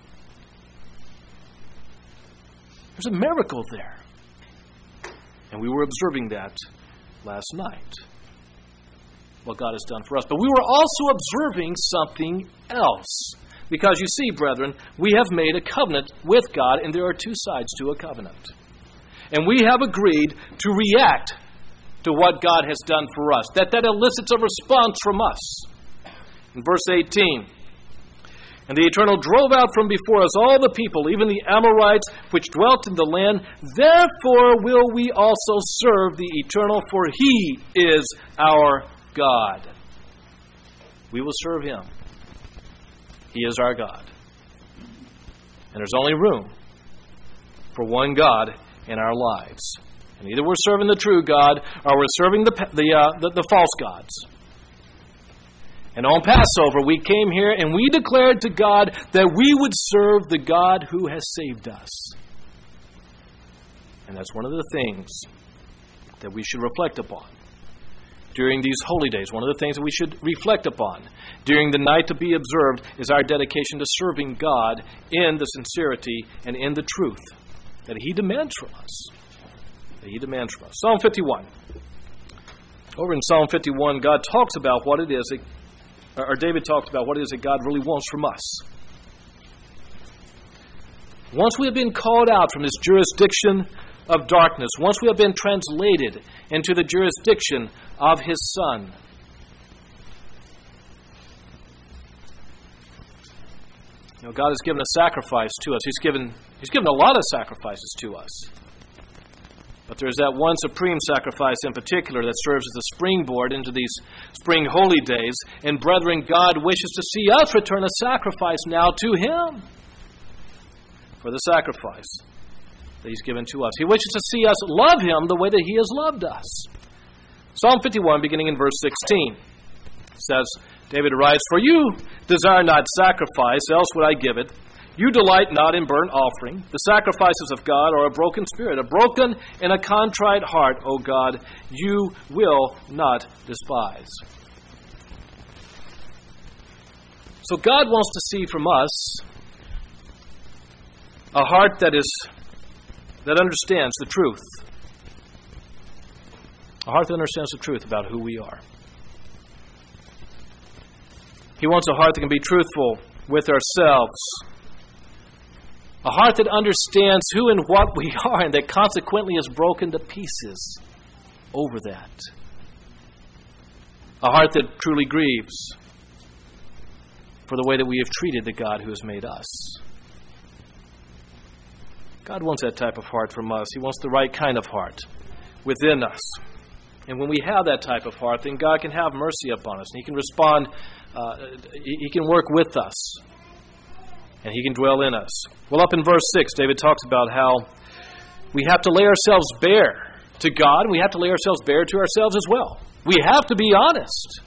There's a miracle there. And we were observing that last night, what God has done for us. But we were also observing something else. Because you see, brethren, we have made a covenant with God, and there are two sides to a covenant. And we have agreed to react to what God has done for us. That that elicits a response from us. In verse eighteen, and the Eternal drove out from before us all the people, even the Amorites, which dwelt in the land. Therefore will we also serve the Eternal, for He is our God. we will serve Him. He is our God. And there's only room for one God in our lives. And either we're serving the true God or we're serving the, the, uh, the, the false gods. And on Passover, we came here and we declared to God that we would serve the God who has saved us. And that's one of the things that we should reflect upon during these holy days. One of the things that we should reflect upon during the night to be observed is our dedication to serving God in the sincerity and in the truth that He demands from us. That He demands from us. Psalm fifty-one. Over in Psalm fifty-one, God talks about what it is, that, or David talks about what it is that God really wants from us. Once we have been called out from this jurisdiction of darkness, once we have been translated into the jurisdiction of His Son, you know, God has given a sacrifice to us. He's given, He's given a lot of sacrifices to us. But there's that one supreme sacrifice in particular that serves as a springboard into these spring holy days. And brethren, God wishes to see us return a sacrifice now to Him for the sacrifice that He's given to us. He wishes to see us love Him the way that He has loved us. Psalm fifty-one, beginning in verse sixteen, says, David writes, For you desire not sacrifice, else would I give it. You delight not in burnt offering. The sacrifices of God are a broken spirit, a broken and a contrite heart, O God, you will not despise. So God wants to see from us a heart that is that understands the truth. A heart that understands the truth about who we are. He wants a heart that can be truthful with ourselves. A heart that understands who and what we are and that consequently is broken to pieces over that. A heart that truly grieves for the way that we have treated the God who has made us. God wants that type of heart from us. He wants the right kind of heart within us. And when we have that type of heart, then God can have mercy upon us. And He can respond, uh, He can work with us. And He can dwell in us. Well, up in verse six, David talks about how we have to lay ourselves bare to God, and we have to lay ourselves bare to ourselves as well. We have to be honest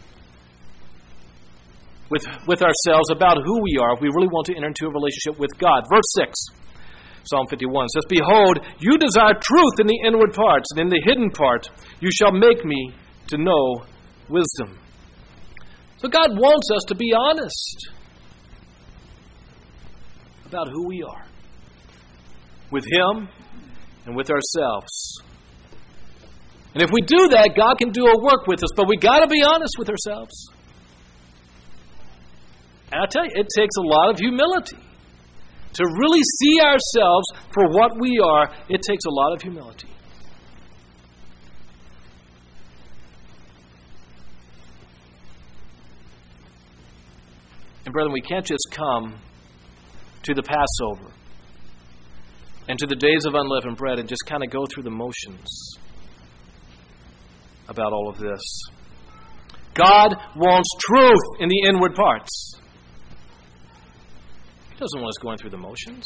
with, with ourselves about who we are if we really want to enter into a relationship with God. Verse six. Psalm fifty-one says, Behold, you desire truth in the inward parts, and in the hidden part you shall make me to know wisdom. So God wants us to be honest about who we are with Him and with ourselves. And if we do that, God can do a work with us, but we got to be honest with ourselves. And I tell you, it takes a lot of humility. To really see ourselves for what we are, it takes a lot of humility. And brethren, we can't just come to the Passover and to the days of unleavened bread and just kind of go through the motions about all of this. God wants truth in the inward parts. He doesn't want us going through the motions.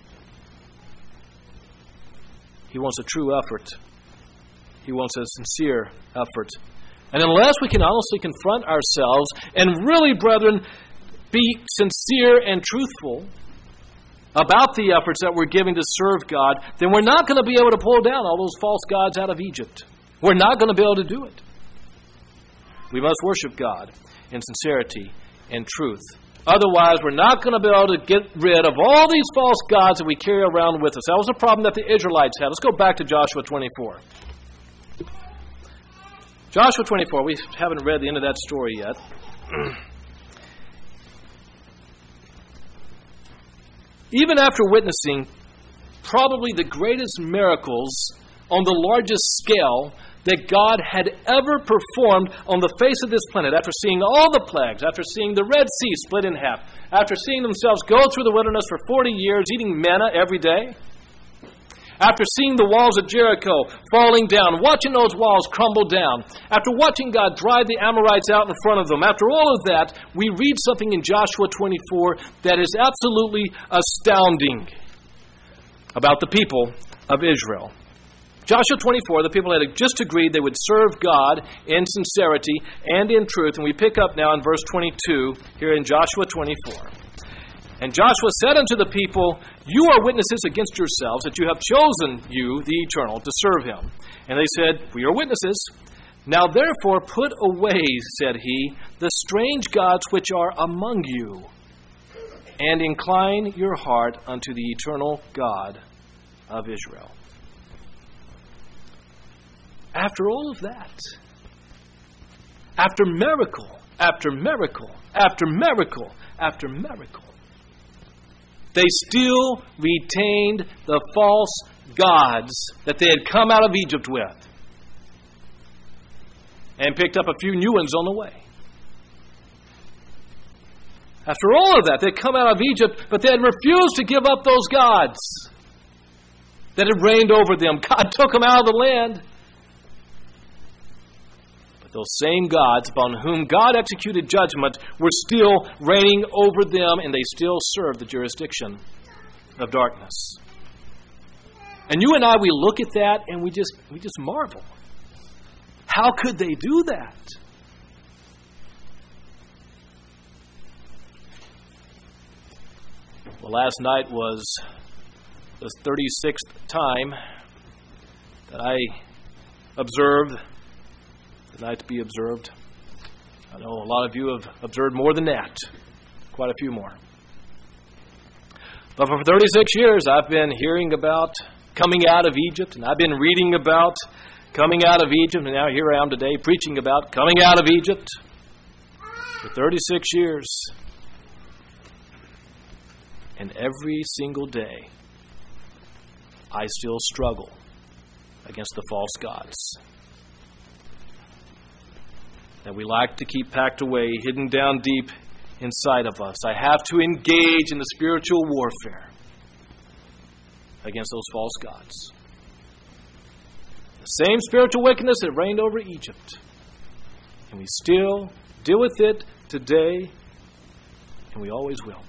He wants a true effort. He wants a sincere effort. And unless we can honestly confront ourselves and really, brethren, be sincere and truthful about the efforts that we're giving to serve God, then we're not going to be able to pull down all those false gods out of Egypt. We're not going to be able to do it. We must worship God in sincerity and truth. Otherwise, we're not going to be able to get rid of all these false gods that we carry around with us. That was a problem that the Israelites had. Let's go back to Joshua twenty-four. Joshua twenty-four, we haven't read the end of that story yet. Even after witnessing probably the greatest miracles on the largest scale that God had ever performed on the face of this planet, after seeing all the plagues, after seeing the Red Sea split in half, after seeing themselves go through the wilderness for forty years, eating manna every day, after seeing the walls of Jericho falling down, watching those walls crumble down, after watching God drive the Amorites out in front of them, after all of that, we read something in Joshua twenty-four that is absolutely astounding about the people of Israel. Joshua twenty-four, the people had just agreed they would serve God in sincerity and in truth. And we pick up now in verse twenty-two here in Joshua twenty-four. And Joshua said unto the people, You are witnesses against yourselves that you have chosen you, the Eternal, to serve him. And they said, We are witnesses. Now therefore put away, said he, the strange gods which are among you, and incline your heart unto the eternal God of Israel. After all of that, after miracle, after miracle, after miracle, after miracle, they still retained the false gods that they had come out of Egypt with and picked up a few new ones on the way. After all of that, they had come out of Egypt, but they had refused to give up those gods that had reigned over them. God took them out of the land. Those same gods upon whom God executed judgment were still reigning over them, and they still served the jurisdiction of darkness. And you and I, we look at that and we just we just marvel. How could they do that? Well, last night was the thirty-sixth time that I observed night to be observed. I know a lot of you have observed more than that. Quite a few more. But for thirty-six years, I've been hearing about coming out of Egypt, and I've been reading about coming out of Egypt, and now here I am today preaching about coming out of Egypt. For thirty-six years. And every single day, I still struggle against the false gods that we like to keep packed away, hidden down deep inside of us. I have to engage in the spiritual warfare against those false gods. The same spiritual wickedness that reigned over Egypt. And we still deal with it today, and we always will.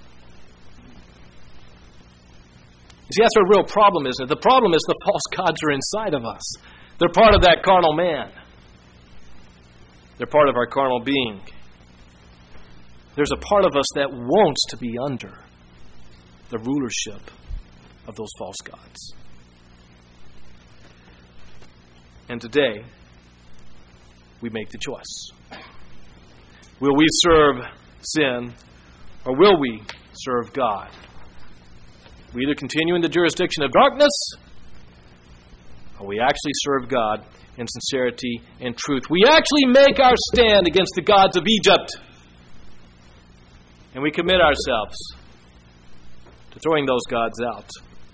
You see, that's our real problem, isn't it? The problem is the false gods are inside of us. They're part of that carnal man. They're part of our carnal being. There's a part of us that wants to be under the rulership of those false gods. And today, we make the choice. Will we serve sin, or will we serve God? We either continue in the jurisdiction of darkness, or we actually serve God in sincerity and truth. We actually make our stand against the gods of Egypt. And we commit ourselves to throwing those gods out.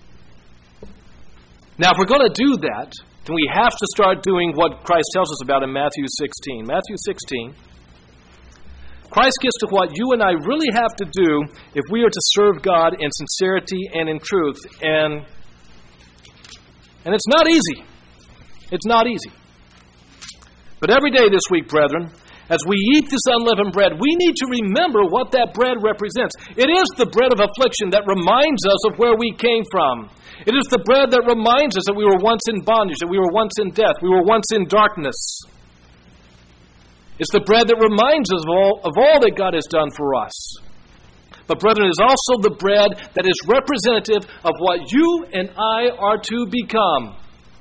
Now, if we're going to do that, then we have to start doing what Christ tells us about in Matthew sixteen. Matthew sixteen. Christ gets to what you and I really have to do if we are to serve God in sincerity and in truth. And, and it's not easy. It's not easy. But every day this week, brethren, as we eat this unleavened bread, we need to remember what that bread represents. It is the bread of affliction that reminds us of where we came from. It is the bread that reminds us that we were once in bondage, that we were once in death, we were once in darkness. It's the bread that reminds us of all, of all that God has done for us. But, brethren, it is also the bread that is representative of what you and I are to become.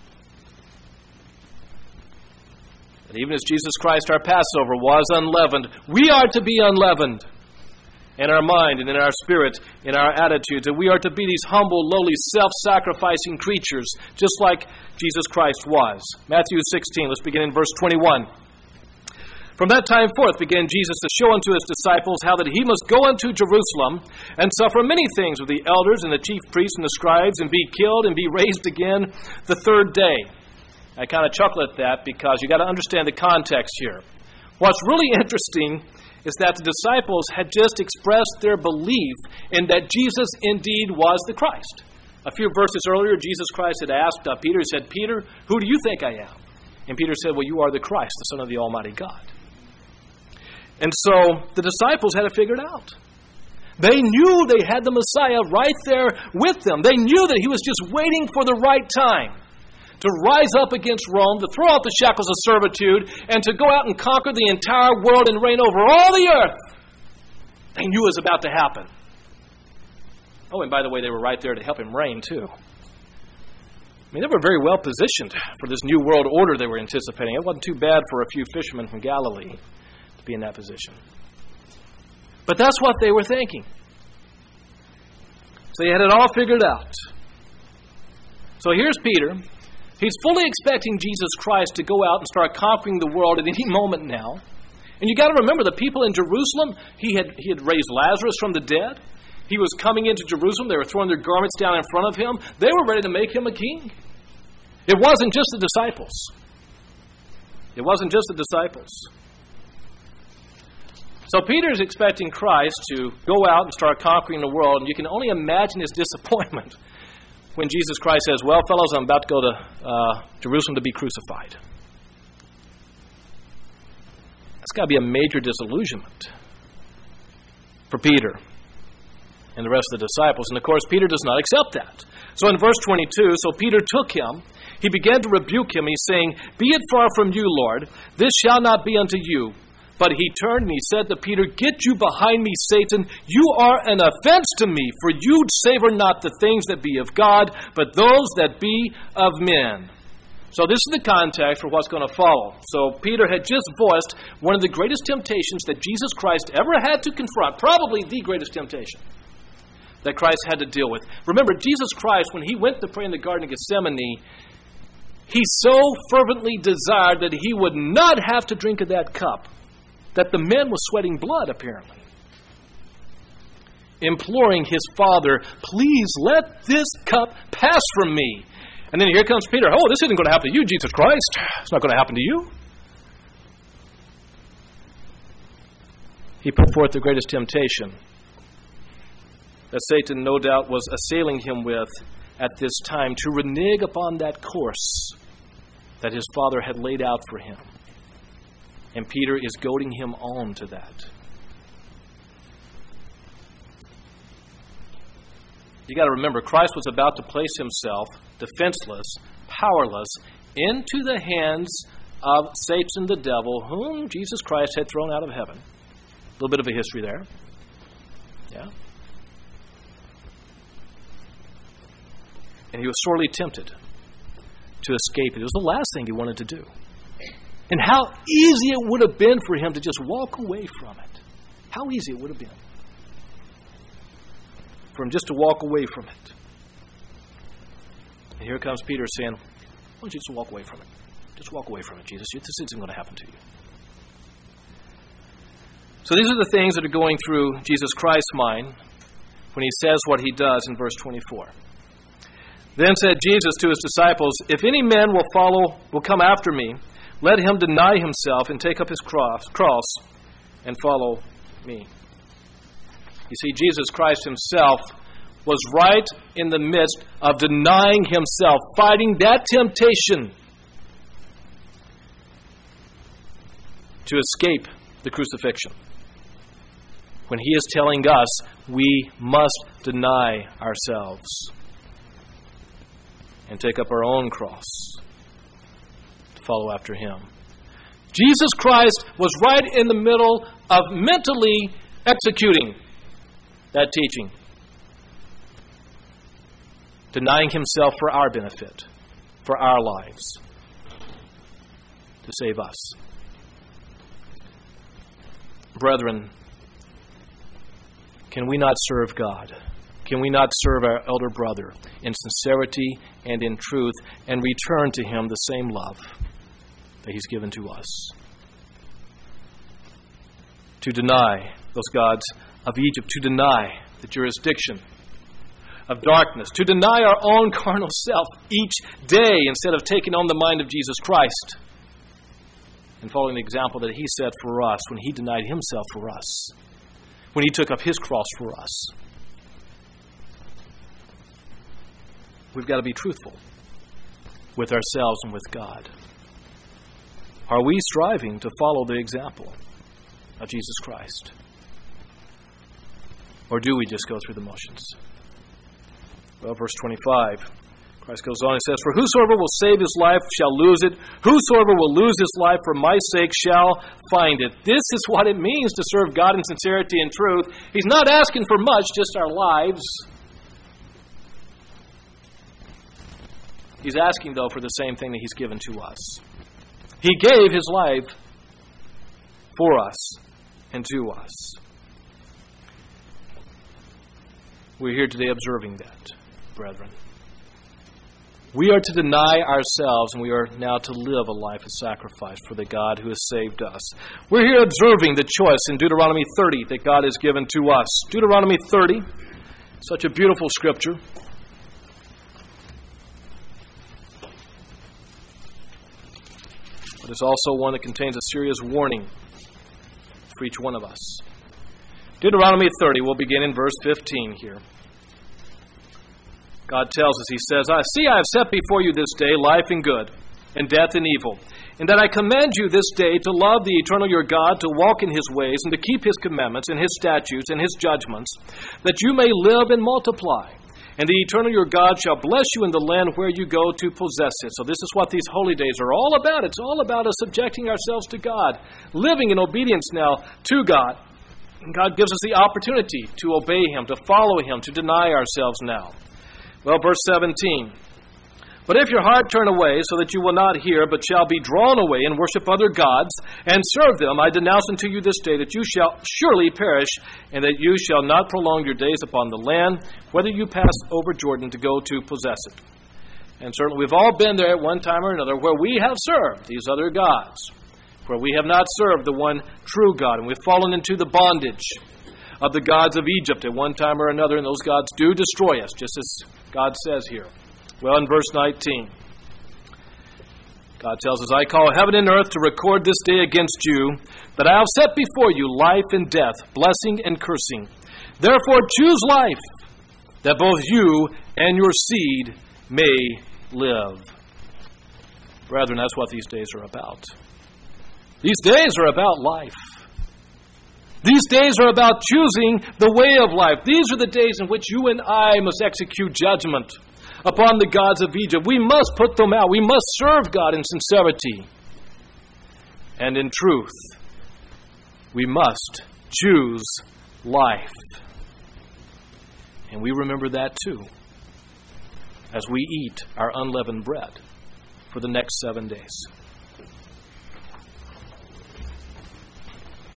And even as Jesus Christ, our Passover, was unleavened, we are to be unleavened in our mind and in our spirit, in our attitudes. And we are to be these humble, lowly, self-sacrificing creatures, just like Jesus Christ was. Matthew sixteen, let's begin in verse twenty-one. From that time forth began Jesus to show unto his disciples how that he must go unto Jerusalem and suffer many things with the elders and the chief priests and the scribes, and be killed and be raised again the third day. I kind of chuckle at that because you got to understand the context here. What's really interesting is that the disciples had just expressed their belief in that Jesus indeed was the Christ. A few verses earlier, Jesus Christ had asked uh, Peter, he said, Peter, who do you think I am? And Peter said, well, you are the Christ, the Son of the Almighty God. And so the disciples had it figured out. They knew they had the Messiah right there with them. They knew that he was just waiting for the right time to rise up against Rome, to throw out the shackles of servitude, and to go out and conquer the entire world and reign over all the earth. They knew it was about to happen. Oh, and by the way, they were right there to help him reign, too. I mean, they were very well positioned for this new world order they were anticipating. It wasn't too bad for a few fishermen from Galilee to be in that position. But that's what they were thinking. So they had it all figured out. So here's Peter. He's fully expecting Jesus Christ to go out and start conquering the world at any moment now. And you got to remember, the people in Jerusalem, he had he had raised Lazarus from the dead. He was coming into Jerusalem. They were throwing their garments down in front of him. They were ready to make him a king. It wasn't just the disciples. It wasn't just the disciples. So Peter's expecting Christ to go out and start conquering the world, and you can only imagine his disappointment when Jesus Christ says, well, fellows, I'm about to go to uh, Jerusalem to be crucified. That's got to be a major disillusionment for Peter and the rest of the disciples. And of course, Peter does not accept that. So in verse twenty-two, so Peter took him, he began to rebuke him. He's saying, be it far from you, Lord, this shall not be unto you. But he turned and he said to Peter, get you behind me, Satan. You are an offense to me, for you savor not the things that be of God, but those that be of men. So this is the context for what's going to follow. So Peter had just voiced one of the greatest temptations that Jesus Christ ever had to confront, probably the greatest temptation that Christ had to deal with. Remember, Jesus Christ, when he went to pray in the Garden of Gethsemane, he so fervently desired that he would not have to drink of that cup, that the man was sweating blood, apparently, imploring his Father, please let this cup pass from me. And then here comes Peter. Oh, this isn't going to happen to you, Jesus Christ. It's not going to happen to you. He put forth the greatest temptation that Satan no doubt was assailing him with at this time, to renege upon that course that his Father had laid out for him. And Peter is goading him on to that. You got to remember, Christ was about to place himself, defenseless, powerless, into the hands of Satan the devil, whom Jesus Christ had thrown out of heaven. A little bit of a history there. Yeah. And he was sorely tempted to escape it. It was the last thing he wanted to do. And how easy it would have been for him to just walk away from it. How easy it would have been for him just to walk away from it. And here comes Peter saying, why don't you just walk away from it? Just walk away from it, Jesus. This isn't going to happen to you. So these are the things that are going through Jesus Christ's mind when he says what he does in verse twenty-four. Then said Jesus to his disciples, if any man will follow, will come after me, let him deny himself and take up his cross, cross and follow me. You see, Jesus Christ himself was right in the midst of denying himself, fighting that temptation to escape the crucifixion. When he is telling us we must deny ourselves and take up our own cross to follow after him. Jesus Christ was right in the middle of mentally executing that teaching, denying himself for our benefit, for our lives, to save us. Brethren, can we not serve God? Can we not serve our elder brother in sincerity and in truth and return to him the same love that he's given to us? To deny those gods of Egypt, to deny the jurisdiction of darkness, to deny our own carnal self each day instead of taking on the mind of Jesus Christ and following the example that he set for us when he denied himself for us, when he took up his cross for us. we've got to be truthful with ourselves and with God. Are we striving to follow the example of Jesus Christ? Or do we just go through the motions? Well, verse twenty-five, Christ goes on and says, "For whosoever will save his life shall lose it. Whosoever will lose his life for my sake shall find it." This is what it means to serve God in sincerity and truth. He's not asking for much, just our lives. He's asking, though, for the same thing that He's given to us. He gave His life for us and to us. We're here today observing that, brethren. We are to deny ourselves, and we are now to live a life of sacrifice for the God who has saved us. We're here observing the choice in Deuteronomy thirty that God has given to us. Deuteronomy thirty, such a beautiful scripture. But it's also one that contains a serious warning for each one of us. Deuteronomy thirty, we'll begin in verse fifteen here. God tells us, He says, "I see I have set before you this day life and good, and death and evil, and that I command you this day to love the eternal your God, to walk in His ways, and to keep His commandments and His statutes and His judgments, that you may live and multiply. And the eternal your God shall bless you in the land where you go to possess it." So this is what these holy days are all about. It's all about us subjecting ourselves to God, living in obedience now to God. And God gives us the opportunity to obey Him, to follow Him, to deny ourselves now. Well, verse seventeen. "But if your heart turn away, so that you will not hear, but shall be drawn away and worship other gods, and serve them, I denounce unto you this day that you shall surely perish, and that you shall not prolong your days upon the land, whether you pass over Jordan to go to possess it." And certainly we've all been there at one time or another where we have served these other gods, where we have not served the one true God, and we've fallen into the bondage of the gods of Egypt at one time or another, and those gods do destroy us, just as God says here. Well, in verse nineteen, God tells us, "I call heaven and earth to record this day against you, that I have set before you life and death, blessing and cursing. Therefore choose life, that both you and your seed may live." Brethren, that's what these days are about. These days are about life. These days are about choosing the way of life. These are the days in which you and I must execute judgment upon the gods of Egypt. We must put them out. We must serve God in sincerity and in truth. We must choose life. And we remember that too as we eat our unleavened bread for the next seven days.